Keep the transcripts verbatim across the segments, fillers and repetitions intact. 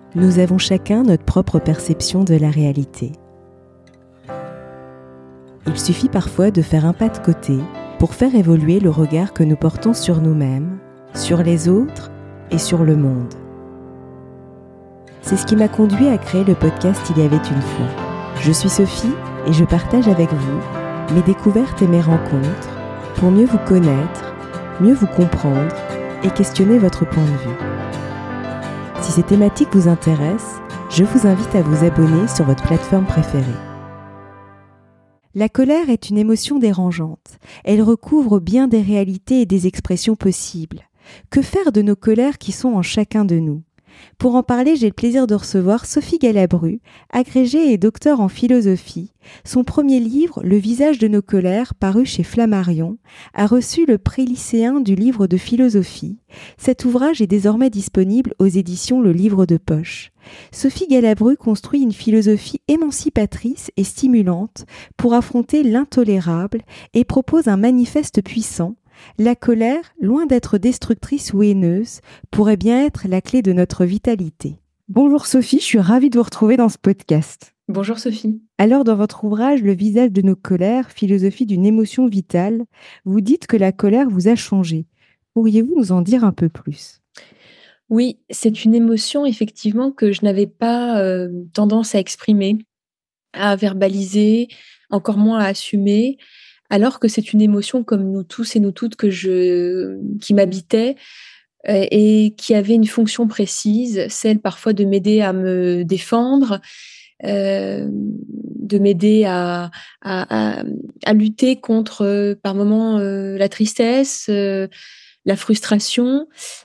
Nous avons chacun notre propre perception de la réalité. Il suffit parfois de faire un pas de côté pour faire évoluer le regard que nous portons sur nous-mêmes, sur les autres et sur le monde. C'est ce qui m'a conduit à créer le podcast Il y avait une fois. Je suis Sophie et je partage avec vous mes découvertes et mes rencontres pour mieux vous connaître, mieux vous comprendre et questionner votre point de vue. Si ces thématiques vous intéressent, je vous invite à vous abonner sur votre plateforme préférée. La colère est une émotion dérangeante. Elle recouvre bien des réalités et des expressions possibles. Que faire de nos colères qui sont en chacun de nous ? Pour en parler, j'ai le plaisir de recevoir Sophie Galabru, agrégée et docteur en philosophie. Son premier livre, Le visage de nos colères, paru chez Flammarion, a reçu le prix lycéen du livre de philosophie. Cet ouvrage est désormais disponible aux éditions Le Livre de Poche. Sophie Galabru construit une philosophie émancipatrice et stimulante pour affronter l'intolérable et propose un manifeste puissant. La colère, loin d'être destructrice ou haineuse, pourrait bien être la clé de notre vitalité. Bonjour Sophie, je suis ravie de vous retrouver dans ce podcast. Bonjour Sophie. Alors dans votre ouvrage « Le visage de nos colères, philosophie d'une émotion vitale », vous dites que la colère vous a changé. Pourriez-vous nous en dire un peu plus ? Oui, c'est une émotion effectivement que je n'avais pas euh, tendance à exprimer, à verbaliser, encore moins à assumer. Alors que c'est une émotion comme nous tous et nous toutes que je, qui m'habitait euh, et qui avait une fonction précise, celle parfois de m'aider à me défendre, euh, de m'aider à, à, à, à lutter contre euh, par moments euh, la tristesse, euh, la frustration,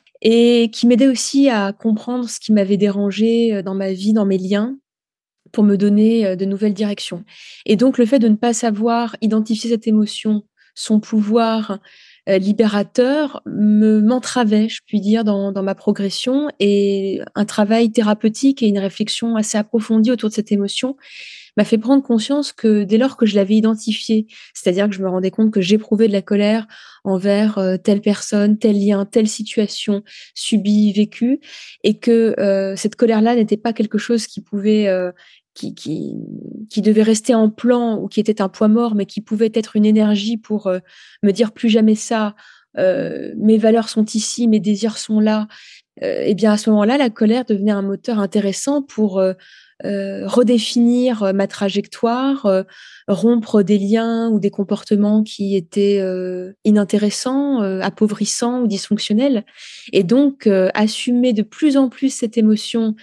et qui m'aidait aussi à comprendre ce qui m'avait dérangé dans ma vie, dans mes liens, pour me donner de nouvelles directions. Et donc, le fait de ne pas savoir identifier cette émotion, son pouvoir euh, libérateur, me m'entravait, je puis dire, dans, dans ma progression. Et un travail thérapeutique et une réflexion assez approfondie autour de cette émotion m'a fait prendre conscience que dès lors que je l'avais identifiée, c'est-à-dire que je me rendais compte que j'éprouvais de la colère envers euh, telle personne, tel lien, telle situation subie, vécue, et que euh, cette colère-là n'était pas quelque chose qui pouvait... Euh, Qui, qui, qui devait rester en plan ou qui était un poids mort, mais qui pouvait être une énergie pour euh, me dire plus jamais ça, euh, mes valeurs sont ici, mes désirs sont là, euh, et bien à ce moment-là, la colère devenait un moteur intéressant pour euh, euh, redéfinir ma trajectoire, euh, rompre des liens ou des comportements qui étaient euh, inintéressants, euh, appauvrissants ou dysfonctionnels. Et donc, euh, assumer de plus en plus cette émotion,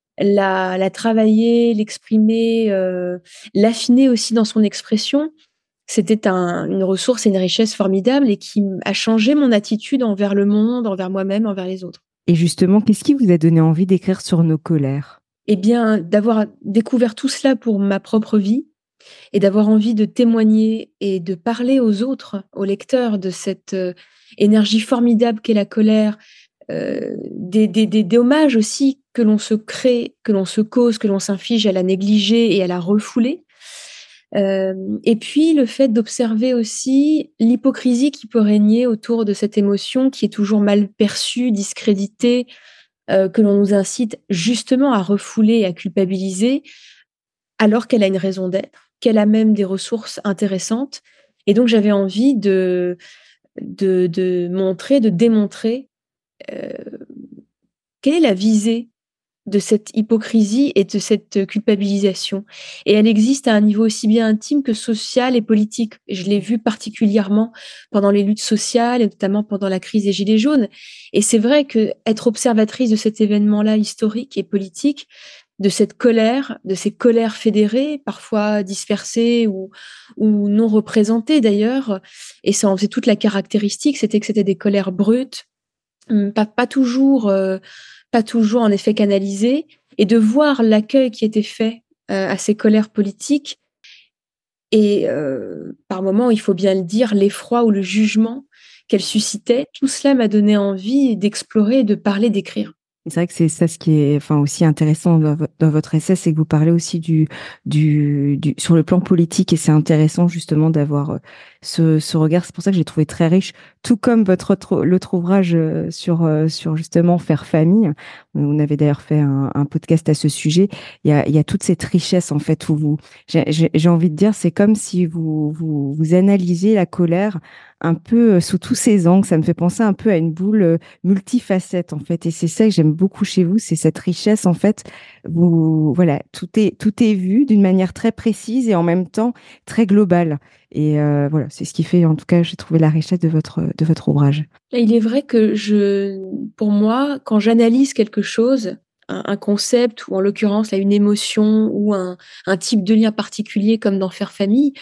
La, la travailler, l'exprimer, euh, l'affiner aussi dans son expression, c'était un, une ressource et une richesse formidable et qui a changé mon attitude envers le monde, envers moi-même, envers les autres. Et justement, qu'est-ce qui vous a donné envie d'écrire sur nos colères ? Eh bien, d'avoir découvert tout cela pour ma propre vie et d'avoir envie de témoigner et de parler aux autres, aux lecteurs, de cette euh, énergie formidable qu'est la colère, Euh, des, des, des, des hommages aussi que l'on se crée, que l'on se cause, que l'on s'inflige à la négliger et à la refouler. Euh, et puis le fait d'observer aussi l'hypocrisie qui peut régner autour de cette émotion qui est toujours mal perçue, discréditée, euh, que l'on nous incite justement à refouler et à culpabiliser, alors qu'elle a une raison d'être, qu'elle a même des ressources intéressantes. Et donc j'avais envie de, de, de montrer, de démontrer Euh, quelle est la visée de cette hypocrisie et de cette culpabilisation ? Et elle existe à un niveau aussi bien intime que social et politique. Je l'ai vu particulièrement pendant les luttes sociales et notamment pendant la crise des Gilets jaunes. Et c'est vrai qu'être observatrice de cet événement-là historique et politique, de cette colère, de ces colères fédérées, parfois dispersées ou, ou non représentées d'ailleurs, et ça en faisait toute la caractéristique, c'était que c'était des colères brutes, Pas, pas toujours, euh, pas toujours en effet canalisé, et de voir l'accueil qui était fait euh, à ces colères politiques et euh, par moments, il faut bien le dire, l'effroi ou le jugement qu'elles suscitaient, tout cela m'a donné envie d'explorer, de parler, d'écrire. C'est vrai que c'est ça ce qui est enfin aussi intéressant dans, vo- dans votre essai, c'est que vous parlez aussi du, du, du sur le plan politique, et c'est intéressant justement d'avoir euh, ce, ce regard. C'est pour ça que j'ai trouvé très riche, tout comme votre autre, l'autre ouvrage euh, sur, euh, sur justement faire famille. On avait d'ailleurs fait un, un podcast à ce sujet. Il y a, il y a toute cette richesse, en fait, où vous, j'ai, j'ai j'ai envie de dire, c'est comme si vous, vous, vous analysiez la colère un peu euh, sous tous ses angles. Ça me fait penser un peu à une boule euh, multifacette, en fait. Et c'est ça que j'aime beaucoup chez vous, c'est cette richesse, en fait. Vous, voilà, tout est, tout est vu d'une manière très précise et en même temps très globale. Et euh, voilà, c'est ce qui fait, en tout cas, j'ai trouvé la richesse de votre, de votre ouvrage. Et il est vrai que je, pour moi, quand j'analyse quelque chose, un, un concept ou en l'occurrence là, une émotion ou un, un type de lien particulier comme dans Faire famille,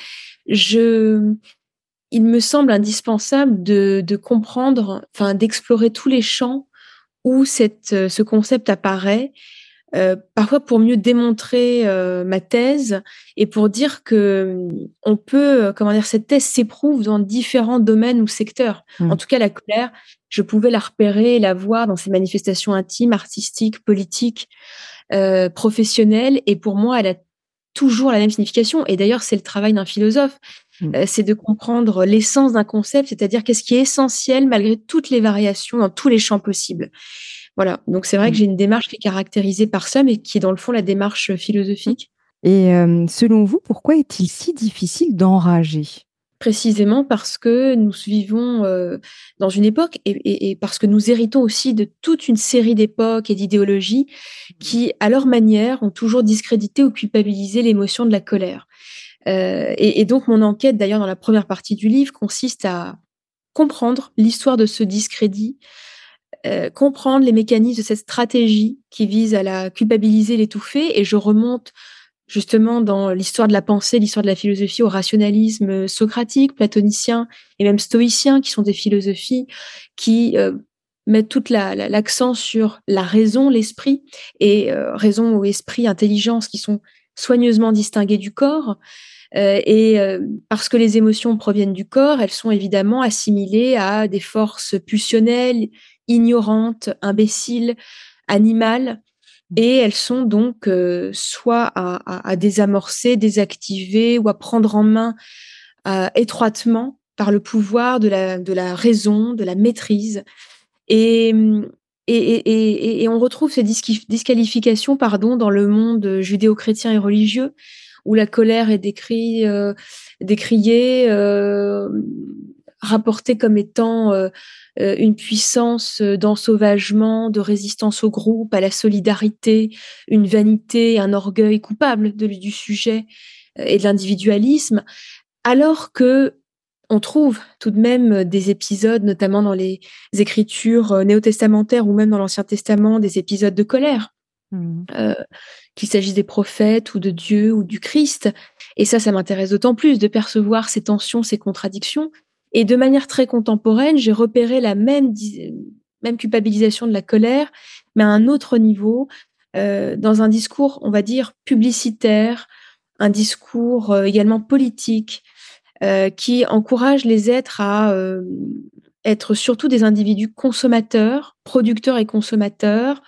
je, il me semble indispensable de, de comprendre, enfin d'explorer tous les champs où cette, ce concept apparaît, euh, parfois pour mieux démontrer euh, ma thèse et pour dire que hum, on peut, euh, comment dire, cette thèse s'éprouve dans différents domaines ou secteurs. En Mm. tout cas, la colère, je pouvais la repérer et la voir dans ses manifestations intimes, artistiques, politiques, euh, professionnelles. Et pour moi, elle a toujours la même signification. Et d'ailleurs, c'est le travail d'un philosophe, Mm. euh, c'est de comprendre l'essence d'un concept, c'est-à-dire qu'est-ce qui est essentiel malgré toutes les variations dans tous les champs possibles. Voilà, donc c'est vrai que Mm. j'ai une démarche qui est caractérisée par ça, mais qui est dans le fond la démarche philosophique. Et euh, selon vous, pourquoi est-il si difficile d'enrager? Précisément parce que nous vivons euh, dans une époque et, et, et parce que nous héritons aussi de toute une série d'époques et d'idéologies qui, à leur manière, ont toujours discrédité ou culpabilisé l'émotion de la colère. Euh, et, et donc mon enquête, d'ailleurs, dans la première partie du livre, consiste à comprendre l'histoire de ce discrédit, euh, comprendre les mécanismes de cette stratégie qui vise à la culpabiliser, l'étouffer, et je remonte justement dans l'histoire de la pensée, l'histoire de la philosophie au rationalisme socratique, platonicien et même stoïcien, qui sont des philosophies qui euh, mettent toute la, la, l'accent sur la raison, l'esprit, et euh, raison ou esprit, intelligence, qui sont soigneusement distingués du corps. Euh, et euh, parce que les émotions proviennent du corps, elles sont évidemment assimilées à des forces pulsionnelles, ignorantes, imbéciles, animales, et elles sont donc euh, soit à, à, à désamorcer, désactiver ou à prendre en main euh, étroitement par le pouvoir de la, de la raison, de la maîtrise. Et, et, et, et, et on retrouve ces disqui- disqualifications pardon, dans le monde judéo-chrétien et religieux, où la colère est décrit, euh, décriée, euh, rapportée comme étant euh, euh, une puissance d'ensauvagement, de résistance au groupe, à la solidarité, une vanité, un orgueil coupable de, du sujet euh, et de l'individualisme, alors que on trouve tout de même des épisodes, notamment dans les écritures euh, néo-testamentaires ou même dans l'Ancien Testament, des épisodes de colère. Mm. Euh, qu'il s'agisse des prophètes ou de Dieu ou du Christ. Et ça, ça m'intéresse d'autant plus de percevoir ces tensions, ces contradictions. Et de manière très contemporaine, j'ai repéré la même, même culpabilisation de la colère, mais à un autre niveau, euh, dans un discours, on va dire, publicitaire, un discours euh, également politique, euh, qui encourage les êtres à euh, être surtout des individus consommateurs, producteurs et consommateurs,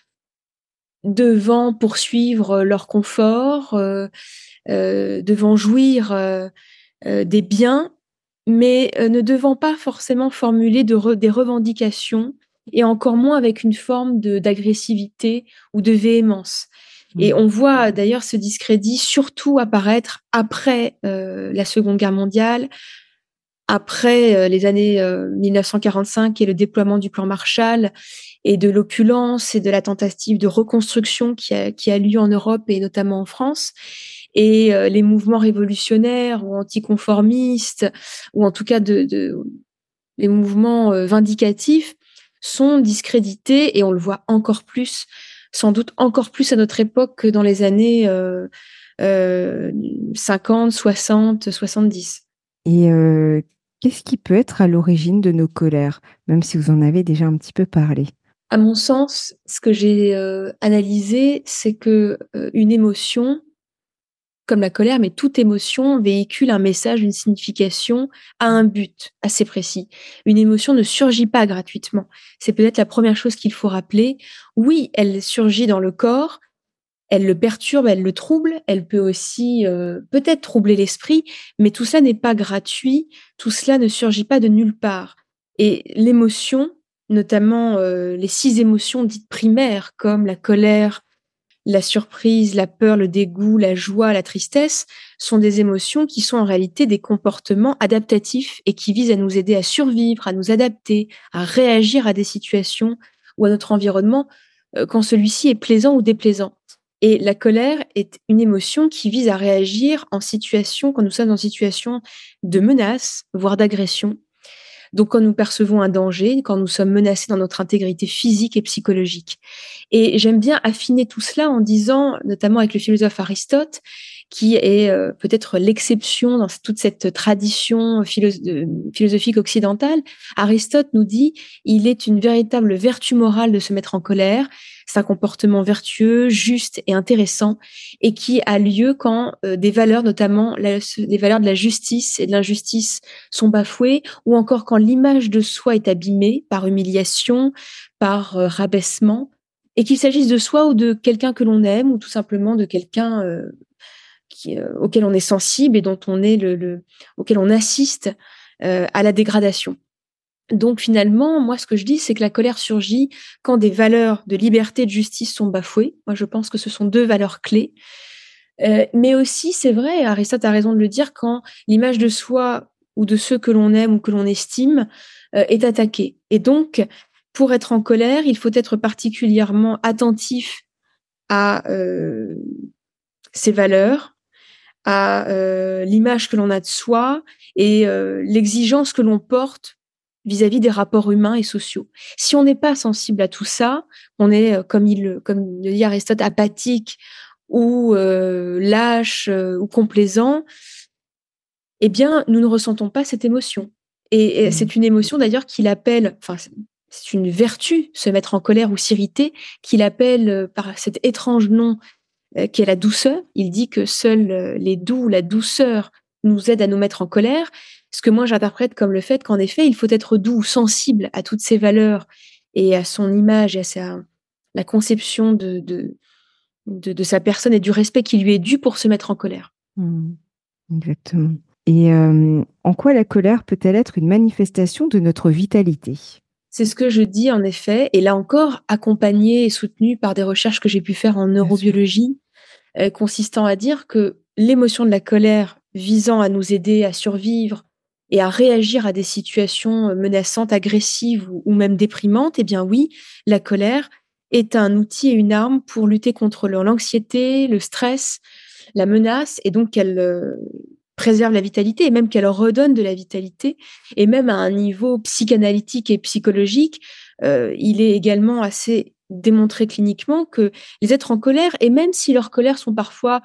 devant poursuivre leur confort, euh, euh, devant jouir euh, euh, des biens, mais euh, ne devant pas forcément formuler de re- des revendications, et encore moins avec une forme de, d'agressivité ou de véhémence. Et Mm. on voit d'ailleurs ce discrédit surtout apparaître après euh, la Seconde Guerre mondiale, après euh, les années euh, mille neuf cent quarante-cinq et le déploiement du plan Marshall et de l'opulence et de la tentative de reconstruction qui a, qui a lieu en Europe et notamment en France. Et euh, les mouvements révolutionnaires ou anticonformistes, ou en tout cas de, de les mouvements euh, vindicatifs, sont discrédités, et on le voit encore plus, sans doute encore plus à notre époque que dans les années euh, euh, cinquante, soixante, soixante-dix. Et euh, qu'est-ce qui peut être à l'origine de nos colères, même si vous en avez déjà un petit peu parlé? À mon sens, ce que j'ai euh, analysé, c'est que euh, une émotion, comme la colère, mais toute émotion véhicule un message, une signification, à un but assez précis. Une émotion ne surgit pas gratuitement. C'est peut-être la première chose qu'il faut rappeler. Oui, elle surgit dans le corps, elle le perturbe, elle le trouble, elle peut aussi euh, peut-être troubler l'esprit, mais tout ça n'est pas gratuit, tout cela ne surgit pas de nulle part. Et l'émotion, notamment euh, les six émotions dites primaires, comme la colère, la surprise, la peur, le dégoût, la joie, la tristesse, sont des émotions qui sont en réalité des comportements adaptatifs et qui visent à nous aider à survivre, à nous adapter, à réagir à des situations ou à notre environnement euh, quand celui-ci est plaisant ou déplaisant. Et la colère est une émotion qui vise à réagir en situation, quand nous sommes en situation de menace, voire d'agression. Donc, quand nous percevons un danger, quand nous sommes menacés dans notre intégrité physique et psychologique. Et j'aime bien affiner tout cela en disant, notamment avec le philosophe Aristote, qui est euh, peut-être l'exception dans toute cette tradition philo- de- philosophique occidentale. Aristote nous dit, il est une véritable vertu morale de se mettre en colère. C'est un comportement vertueux, juste et intéressant, et qui a lieu quand euh, des valeurs, notamment la, les valeurs de la justice et de l'injustice, sont bafouées, ou encore quand l'image de soi est abîmée par humiliation, par euh, rabaissement, et qu'il s'agisse de soi ou de quelqu'un que l'on aime, ou tout simplement de quelqu'un euh, qui, euh, auquel on est sensible et dont on est le, le auquel on assiste euh, à la dégradation. Donc finalement, moi ce que je dis, c'est que la colère surgit quand des valeurs de liberté et de justice sont bafouées. Moi je pense que ce sont deux valeurs clés. Euh, mais aussi, c'est vrai, Aristote a raison de le dire, quand l'image de soi ou de ceux que l'on aime ou que l'on estime euh, est attaquée. Et donc, pour être en colère, il faut être particulièrement attentif à euh, ses valeurs, à euh, l'image que l'on a de soi et euh, l'exigence que l'on porte vis-à-vis des rapports humains et sociaux. Si on n'est pas sensible à tout ça, on est, euh, comme il, comme le dit Aristote, apathique ou euh, lâche euh, ou complaisant, eh bien, nous ne ressentons pas cette émotion. Et, et c'est une émotion d'ailleurs qu'il appelle, enfin, c'est une vertu, se mettre en colère ou s'irriter, qu'il appelle euh, par cet étrange nom euh, qui est la douceur. Il dit que seuls euh, les doux, la douceur nous aident à nous mettre en colère. Ce que moi j'interprète comme le fait qu'en effet, il faut être doux ou sensible à toutes ces valeurs et à son image et à sa, la conception de, de, de, de sa personne et du respect qui lui est dû pour se mettre en colère. Mmh. Exactement. Et euh, en quoi la colère peut-elle être une manifestation de notre vitalité? C'est ce que je dis en effet, et là encore, accompagné et soutenu par des recherches que j'ai pu faire en neurobiologie, euh, consistant à dire que l'émotion de la colère visant à nous aider à survivre et à réagir à des situations menaçantes, agressives ou, ou même déprimantes, eh bien oui, la colère est un outil et une arme pour lutter contre le- l'anxiété, le stress, la menace, et donc qu'elle euh, préserve la vitalité et même qu'elle redonne de la vitalité. Et même à un niveau psychanalytique et psychologique, euh, il est également assez démontré cliniquement que les êtres en colère, et même si leurs colères sont parfois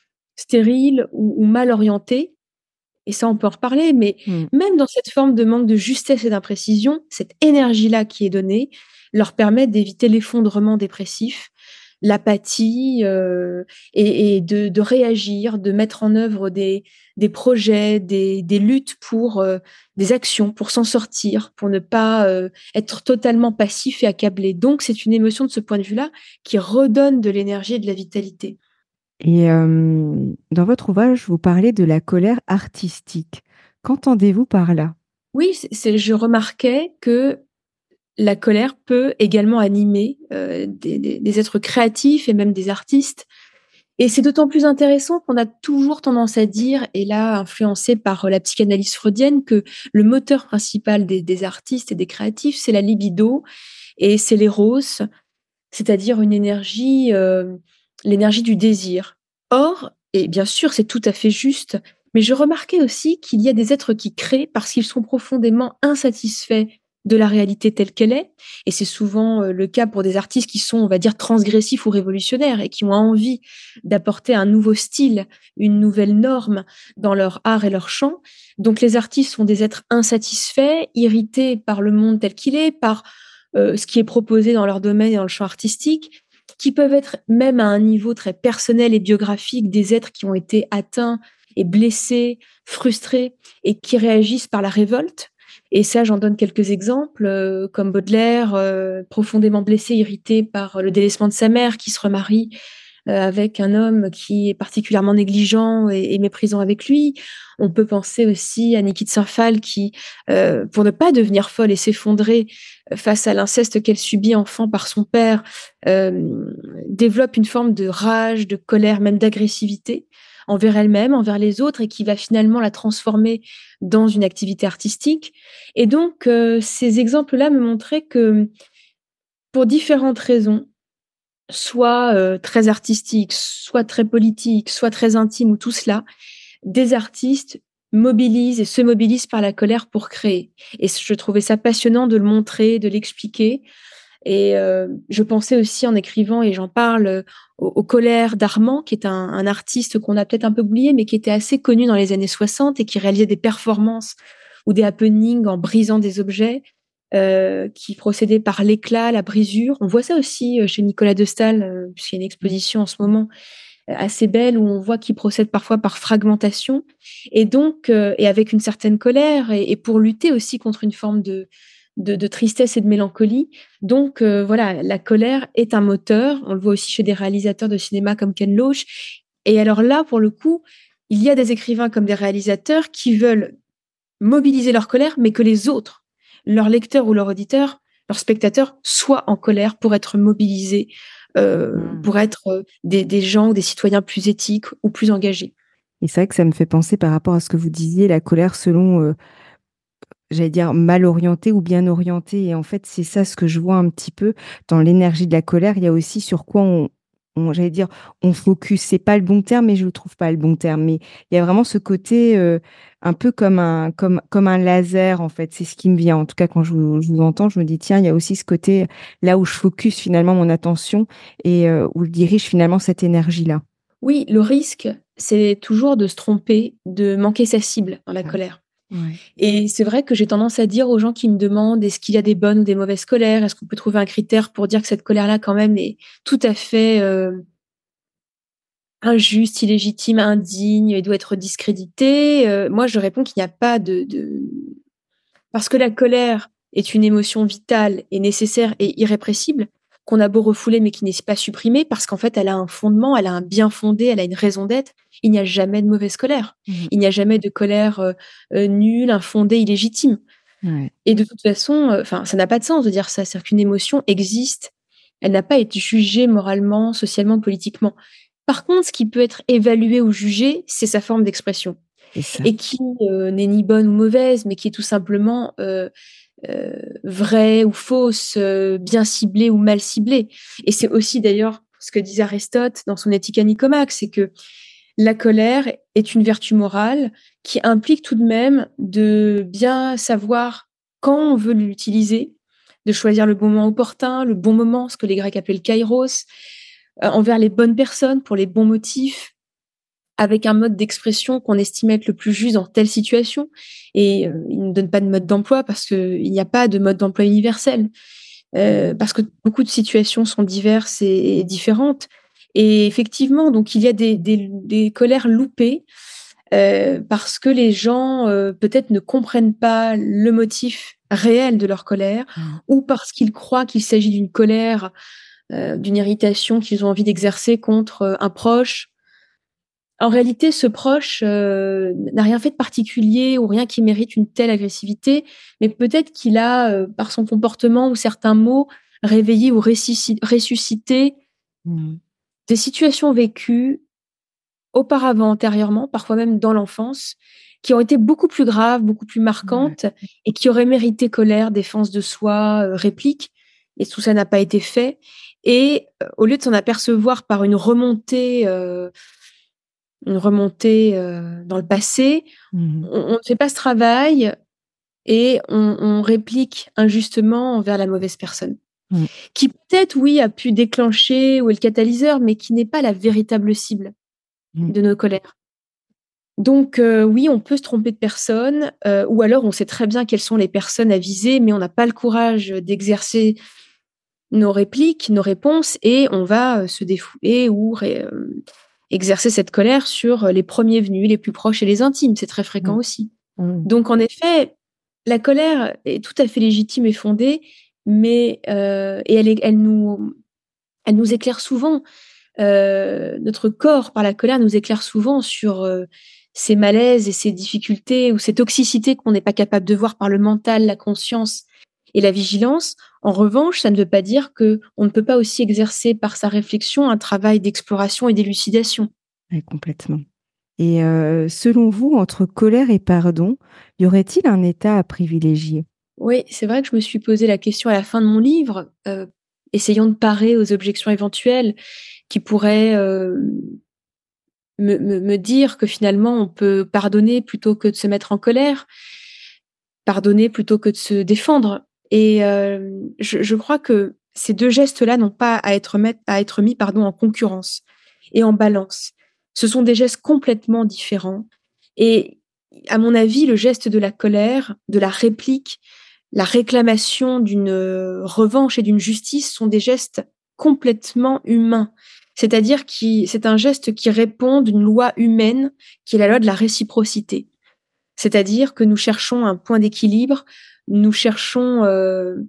stériles ou, ou mal orientées, et ça on peut en reparler, mais Mmh. même dans cette forme de manque de justesse et d'imprécision, cette énergie-là qui est donnée leur permet d'éviter l'effondrement dépressif, l'apathie, euh, et, et de, de réagir, de mettre en œuvre des, des projets, des, des luttes pour euh, des actions, pour s'en sortir, pour ne pas euh, être totalement passif et accablé. Donc c'est une émotion de ce point de vue-là qui redonne de l'énergie et de la vitalité. Et euh, dans votre ouvrage, vous parlez de la colère artistique. Qu'entendez-vous par là? Oui, c'est, c'est- je remarquais que la colère peut également animer euh, des, des- des êtres créatifs et même des artistes. Et c'est d'autant plus intéressant qu'on a toujours tendance à dire, et là influencé par la psychanalyse freudienne, que le moteur principal des, des artistes et des créatifs, c'est la libido et c'est l'éros, c'est-à-dire une énergie, euh, l'énergie du désir. Or, et bien sûr c'est tout à fait juste, mais je remarquais aussi qu'il y a des êtres qui créent parce qu'ils sont profondément insatisfaits de la réalité telle qu'elle est, et c'est souvent euh, le cas pour des artistes qui sont, on va dire, transgressifs ou révolutionnaires et qui ont envie d'apporter un nouveau style, une nouvelle norme dans leur art et leur chant. Donc les artistes sont des êtres insatisfaits, irrités par le monde tel qu'il est, par euh, ce qui est proposé dans leur domaine et dans le champ artistique, qui peuvent être même à un niveau très personnel et biographique des êtres qui ont été atteints et blessés, frustrés, et qui réagissent par la révolte. Et ça, j'en donne quelques exemples, euh, comme Baudelaire, euh, profondément blessé, irrité par le délaissement de sa mère, qui se remarie heu, avec un homme qui est particulièrement négligent et et méprisant avec lui. On peut penser aussi à Nikita Sarfal qui, heu, pour ne pas devenir folle et s'effondrer face à l'inceste qu'elle subit enfant par son père, hem, développe une forme de rage, de colère, même d'agressivité envers elle-même, envers les autres et qui va finalement la transformer dans une activité artistique. Et donc, heu, ces exemples-là me montraient que, pour différentes raisons, soit, heu, très artistiques, soit très politiques, soit très intimes ou tout cela, des artistes mobilisent et se mobilisent par la colère pour créer. Et c je trouvais ça passionnant de le montrer, de l'expliquer. Et heu, je pensais aussi en écrivant et j'en parle, heu, aux aux colères d'Armand, qui est un un artiste qu'on a peut-être un peu oublié, mais qui était assez connu dans les années soixante et qui réalisait des performances ou des happenings en brisant des objets, heu, qui procédait par l'éclat, la brisure. On voit ça aussi, heu, chez Nicolas de Staël, heu, puisqu'il y a une exposition en ce moment, heu, assez belle où on voit qu'il procède parfois par fragmentation. Et donc heu et avec une certaine colère et et pour lutter aussi contre une forme de de de tristesse et de mélancolie. Donc heu, voilà, la colère est un moteur. On le voit aussi chez des réalisateurs de cinéma comme Ken Loach. Et alors là, pour le coup, il y a des écrivains comme des réalisateurs qui veulent mobiliser leur colère, mais que les autres, leurs lecteurs ou leurs auditeurs, leurs spectateurs, soient en colère pour être mobilisés, heu, Mmh. pour être, heu, des des gens ou des citoyens plus éthiques ou plus engagés. Et c'est vrai que ça me fait penser par rapport à ce que vous disiez, la colère selon, heu, j'allais dire mal orientée ou bien orientée. Et en fait, c'est ça ce que je vois un petit peu dans l'énergie de la colère. Il y a aussi sur quoi on on j'allais dire, on focus. C'est pas le bon terme, mais je le trouve pas le bon terme. Mais il y a vraiment ce côté, heu, un peu comme un comme comme un laser, en fait. C'est ce qui me vient. En tout cas, quand je vous je vous entends, je me dis: «Tiens, il y a aussi ce côté là où je focus finalement mon attention et heu, où je dirige finalement cette énergie-là». Oui, le risque, c'est toujours de se tromper, de manquer sa cible dans la Ça. colère. Ouais. Et c'est vrai que j'ai tendance à dire aux gens qui me demandent: «Est-ce qu'il y a des bonnes ou des mauvaises colères? Est-ce qu'on peut trouver un critère pour dire que cette colère-là, quand même, est tout à fait, heu, injuste, illégitime, indigne et doit être discréditée?» Heu, moi, je réponds qu'il n'y a pas de de parce que la colère est une émotion vitale et nécessaire et irrépressible, qu'on a beau refouler mais qui n'est pas supprimée parce qu'en fait, elle a un fondement, elle a un bien fondé, elle a une raison d'être. Il n'y a jamais de mauvaise colère. Mmh mh. Il n'y a jamais de colère, heu heu, nulle, infondée, illégitime. Ouais. Et de toute façon, heu, enfin, ça n'a pas de sens de dire ça. C'est-à-dire qu'une émotion existe. Elle n'a pas été jugée moralement, socialement, politiquement. Par contre, ce qui peut être évalué ou jugé, c'est sa forme d'expression C'est ça. et qui, heu, n'est ni bonne ou mauvaise, mais qui est tout simplement, heu heu, vraie ou fausse, heu, bien ciblée ou mal ciblée. Et c'est aussi d'ailleurs ce que disait Aristote dans son Éthique à Nicomaque, c'est que la colère est une vertu morale qui implique tout de même de bien savoir quand on veut l'utiliser, de choisir le bon moment opportun, le bon moment, ce que les Grecs appelaient le kairos, heu, envers les bonnes personnes, pour les bons motifs, avec un mode d'expression qu'on estime être le plus juste dans telle situation. Et heu, il ne donne pas de mode d'emploi parce qu'il n'y a pas de mode d'emploi universel, heu, parce que beaucoup de situations sont diverses et et différentes. Et effectivement, donc il y a des des des colères loupées, heu, parce que les gens, heu, peut-être ne comprennent pas le motif réel de leur colère Mmh. ou parce qu'ils croient qu'il s'agit d'une colère, heu, d'une irritation qu'ils ont envie d'exercer contre, heu, un proche. En réalité, ce proche, heu, n'a rien fait de particulier ou rien qui mérite une telle agressivité, mais peut-être qu'il a, heu, par son comportement ou certains mots, réveillé ou récici ressuscité Mmh. des situations vécues auparavant, antérieurement, parfois même dans l'enfance, qui ont été beaucoup plus graves, beaucoup plus Ouais. marquantes et qui auraient mérité colère, défense de soi, heu, réplique. Et tout ça n'a pas été fait. Et heu, au lieu de s'en apercevoir par une remontée, heu, une remontée, heu, dans le passé, Mmh mh. on on ne fait pas ce travail et on on réplique injustement envers la mauvaise personne. Mmh. Qui peut-être, oui, a pu déclencher ou est le catalyseur, mais qui n'est pas la véritable cible Mmh. de nos colères. Donc heu, oui, on peut se tromper de personne, heu, ou alors on sait très bien quelles sont les personnes à viser, mais on n'a pas le courage d'exercer nos répliques, nos réponses et on va, heu, se défouler ou ré hem, exercer cette colère sur, heu, les premiers venus, les plus proches et les intimes. C'est très fréquent Mmh. aussi. Mmh. Donc en effet, la colère est tout à fait légitime et fondée, mais heu et elle est elle nous elle nous éclaire souvent. heu, notre corps, par la colère, nous éclaire souvent sur, heu, ces malaises et ces difficultés ou ces toxicités qu'on n'est pas capable de voir par le mental, la conscience et la vigilance. En revanche, ça ne veut pas dire qu'on ne peut pas aussi exercer par sa réflexion un travail d'exploration et d'élucidation. Ouais, complètement. Et heu, selon vous, entre colère et pardon, y aurait-il un état à privilégier? Oui, c'est vrai que je me suis posé la question à la fin de mon livre, heu, essayant de parer aux objections éventuelles qui pourraient, hem, me me me dire que finalement on peut pardonner plutôt que de se mettre en colère, pardonner plutôt que de se défendre et hem, je je crois que ces deux gestes-là n'ont pas à être mett à être mis, pardon, en concurrence et en balance. Ce sont des gestes complètement différents et à mon avis, le geste de la colère, de la réplique, la réclamation d'une, heu, revanche et d'une justice sont des gestes complètement humains. C'est-à-dire qui c'est un geste qui répond d'une loi humaine, qui est la loi de la réciprocité. C'est-à-dire que nous cherchons un point d'équilibre, nous cherchons, heu,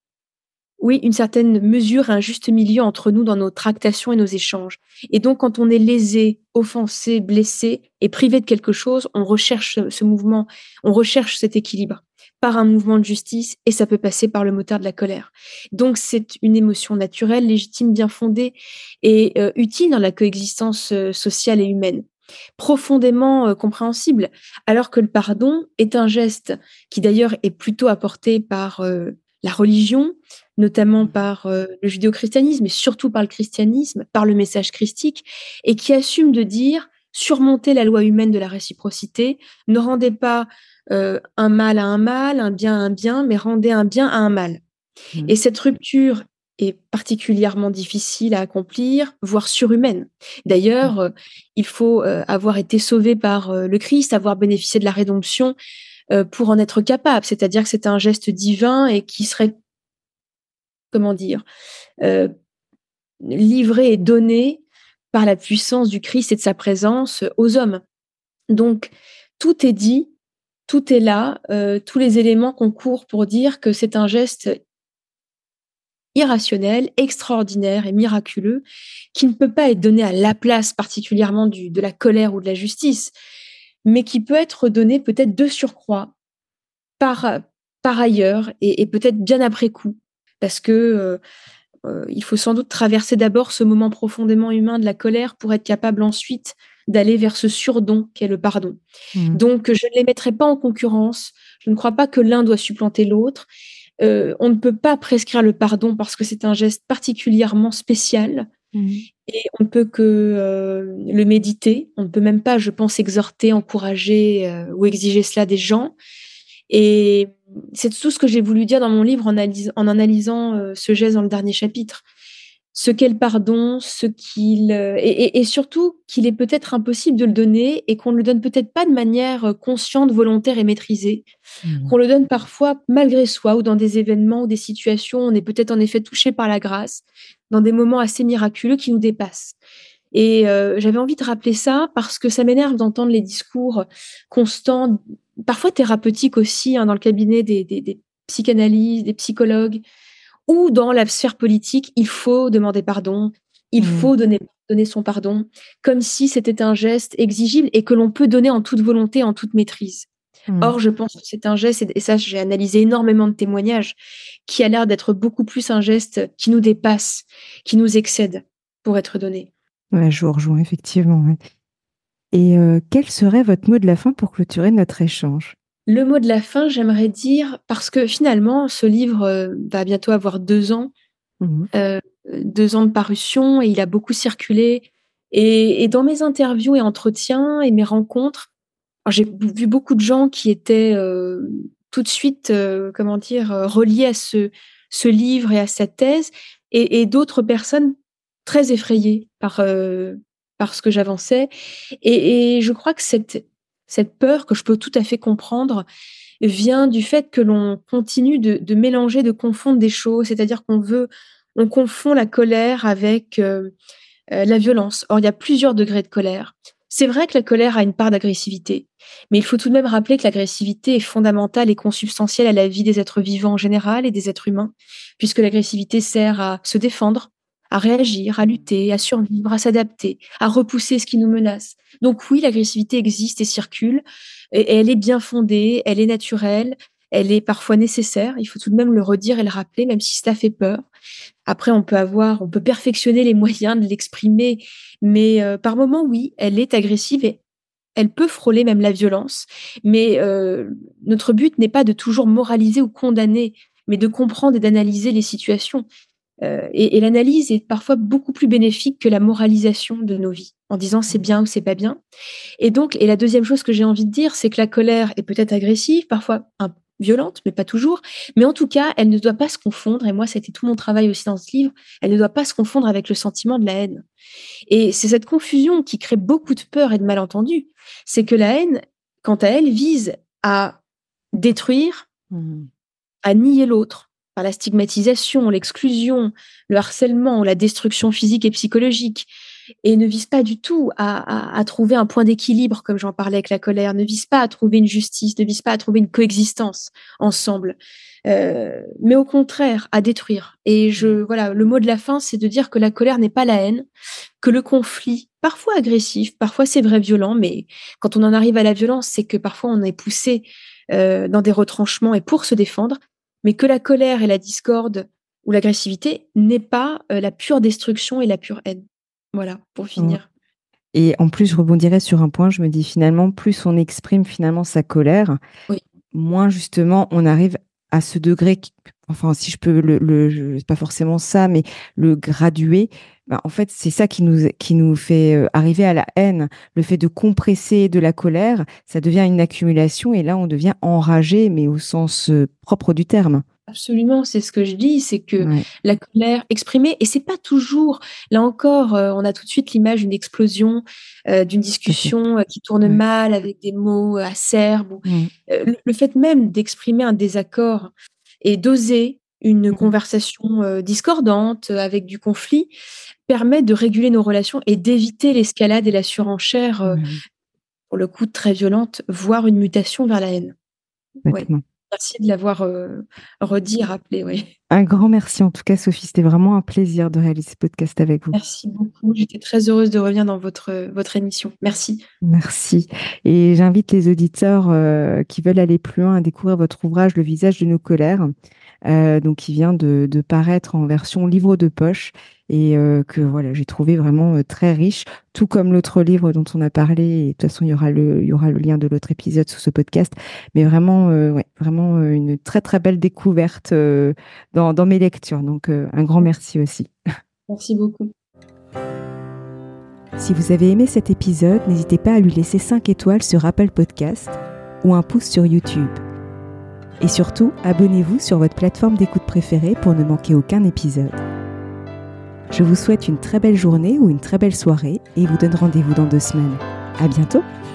oui, une certaine mesure, un juste milieu entre nous dans nos tractations et nos échanges. Et donc quand on est lésé, offensé, blessé et privé de quelque chose, on recherche ce ce mouvement, on recherche cet équilibre par un mouvement de justice et ça peut passer par le moteur de la colère. Donc c'est une émotion naturelle, légitime, bien fondée et heu, utile dans la coexistence, heu, sociale et humaine. Profondément, heu, compréhensible, alors que le pardon est un geste qui d'ailleurs est plutôt apporté par, heu, la religion, notamment par, heu, le judéo-christianisme et surtout par le christianisme, par le message christique et qui assume de dire: «Surmontez la loi humaine de la réciprocité, ne rendez pas, heu, un mal à un mal, un bien à un bien, mais rendez un bien à un mal». Mmh. Et cette rupture est particulièrement difficile à accomplir, voire surhumaine. Mmh. D'ailleurs, heu, il faut, heu, avoir été sauvé par, heu, le Christ, avoir bénéficié de la rédemption, heu, pour en être capable. C'est-à-dire que c'est un geste divin et qui serait, comment dire? Heu, livré et donné par la puissance du Christ et de sa présence, heu, aux hommes. Donc tout est dit, tout est là, heu, tous les éléments concourent pour dire que c'est un geste irrationnel, extraordinaire et miraculeux, qui ne peut pas être donné à la place particulièrement du de la colère ou de la justice, mais qui peut être donné peut-être de surcroît par, par ailleurs et et peut-être bien après coup. Parce que, heu heu, il faut sans doute traverser d'abord ce moment profondément humain de la colère pour être capable ensuite d'aller vers ce surdon qu'est le pardon. Mmh. Donc je ne les mettrai pas en concurrence. Je ne crois pas que l'un doit supplanter l'autre. Heu, on ne peut pas prescrire le pardon parce que c'est un geste particulièrement spécial Mmh. et on ne peut que, heu, le méditer. On ne peut même pas, je pense, exhorter, encourager, heu, ou exiger cela des gens et c'est tout ce que j'ai voulu dire dans mon livre en analys en analysant, heu, ce geste dans le dernier chapitre. Ce qu'est le pardon, ce qu'il, heu et et et surtout qu'il est peut-être impossible de le donner et qu'on ne le donne peut-être pas de manière, heu, consciente, volontaire et maîtrisée. Mmh. Qu'on le donne parfois malgré soi ou dans des événements ou des situations, où on est peut-être en effet touché par la grâce, dans des moments assez miraculeux qui nous dépassent. Et heu, j'avais envie de rappeler ça parce que ça m'énerve d'entendre les discours constants, parfois thérapeutiques aussi, hein, dans le cabinet des des des psychanalystes, des psychologues ou dans la sphère politique. Il faut demander pardon, il Mmh. faut donner donner son pardon, comme si c'était un geste exigible et que l'on peut donner en toute volonté, en toute maîtrise. Mmh. Or, je pense que c'est un geste et et ça, j'ai analysé énormément de témoignages, qui a l'air d'être beaucoup plus un geste qui nous dépasse, qui nous excède pour être donné. Ouais, je vous rejoins effectivement, ouais. Et heu, quel serait votre mot de la fin pour clôturer notre échange? Le mot de la fin, j'aimerais dire parce que finalement, ce livre, heu, va bientôt avoir deux ans, Mmh mh. heu, deux ans de parution et il a beaucoup circulé et et dans mes interviews et entretiens et mes rencontres, alors j'ai b vu beaucoup de gens qui étaient, heu, tout de suite, heu, comment dire? Heu, reliés à ce ce livre et à cette thèse et et d'autres personnes très effrayées par, heu, par ce que j'avançais et et je crois que cette cette peur que je peux tout à fait comprendre vient du fait que l'on continue de de mélanger, de confondre des choses. C'est-à-dire qu'on veut on confond la colère avec, heu heu, la violence. Or, il y a plusieurs degrés de colère. C'est vrai que la colère a une part d'agressivité, mais il faut tout de même rappeler que l'agressivité est fondamentale et consubstantielle à la vie des êtres vivants en général et des êtres humains, puisque l'agressivité sert à se défendre, à réagir, à lutter, à survivre, à s'adapter, à repousser ce qui nous menace. Donc oui, l'agressivité existe et circule, et, et elle est bien fondée, elle est naturelle, elle est parfois nécessaire. Il faut tout de même le redire et le rappeler, même si cela fait peur. Après, on peut avoir, on peut perfectionner les moyens de l'exprimer, mais euh, par moments, oui, elle est agressive et elle peut frôler même la violence. Mais euh, notre but n'est pas de toujours moraliser ou condamner, mais de comprendre et d'analyser les situations. Euh, et, et l'analyse est parfois beaucoup plus bénéfique que la moralisation de nos vies, en disant c'est bien ou c'est pas bien. Et donc, et la deuxième chose que j'ai envie de dire, c'est que la colère est peut-être agressive, parfois un, violente, mais pas toujours. Mais en tout cas, elle ne doit pas se confondre, et moi, c'était tout mon travail aussi dans ce livre, elle ne doit pas se confondre avec le sentiment de la haine. Et c'est cette confusion qui crée beaucoup de peur et de malentendus. C'est que la haine, quant à elle, vise à détruire, Mmh. à nier l'autre, par la stigmatisation, l'exclusion, le harcèlement, la destruction physique et psychologique, et ne vise pas du tout à, à, à trouver un point d'équilibre, comme j'en parlais avec la colère, ne vise pas à trouver une justice, ne vise pas à trouver une coexistence ensemble, euh, mais au contraire, à détruire. Et je, voilà, le mot de la fin, c'est de dire que la colère n'est pas la haine, que le conflit, parfois agressif, parfois c'est vrai violent, mais quand on en arrive à la violence, c'est que parfois on est poussé euh, dans des retranchements et pour se défendre, mais que la colère et la discorde ou l'agressivité n'est pas euh, la pure destruction et la pure haine. Voilà, pour finir. Et en plus, je rebondirais sur un point, je me dis finalement, plus on exprime finalement sa colère, Oui. moins justement on arrive à ce degré, qui, enfin si je peux le, le je, c'est pas forcément ça, mais le graduer, ben, en fait c'est ça qui nous, qui nous fait euh, arriver à la haine. Le fait de compresser de la colère, ça devient une accumulation et là on devient enragé, mais au sens euh, propre du terme. Absolument, c'est ce que je dis, c'est que Ouais. la colère exprimée, et c'est pas toujours, là encore, euh, on a tout de suite l'image d'une explosion, euh, d'une discussion euh, qui tourne Ouais. mal avec des mots euh, acerbes. Ou, Mm. euh, le, le fait même d'exprimer un désaccord et d'oser une Mm. conversation euh, discordante euh, avec du conflit permet de réguler nos relations et d'éviter l'escalade et la surenchère, euh, Ouais, pour le coup très violente, voire une mutation vers la haine. Ouais. complètement. Merci de l'avoir euh, redit et rappelé, oui. Un grand merci en tout cas, Sophie. C'était vraiment un plaisir de réaliser ce podcast avec vous. Merci beaucoup. J'étais très heureuse de revenir dans votre, votre émission. Merci. Merci. Et j'invite les auditeurs euh, qui veulent aller plus loin à découvrir votre ouvrage Le visage de nos colères, euh, donc qui vient de, de paraître en version livre de poche et euh, que voilà, j'ai trouvé vraiment euh, très riche, tout comme l'autre livre dont on a parlé. Et de toute façon, il y aura le, il y aura le lien de l'autre épisode sous ce podcast. Mais vraiment, euh, ouais, vraiment euh, une très très belle découverte euh, dans, dans mes lectures. Donc euh, un grand merci aussi. Merci beaucoup. Si vous avez aimé cet épisode, n'hésitez pas à lui laisser cinq étoiles sur Apple Podcast ou un pouce sur YouTube. Et surtout, abonnez-vous sur votre plateforme d'écoute préférée pour ne manquer aucun épisode. Je vous souhaite une très belle journée ou une très belle soirée et vous donne rendez-vous dans deux semaines. À bientôt!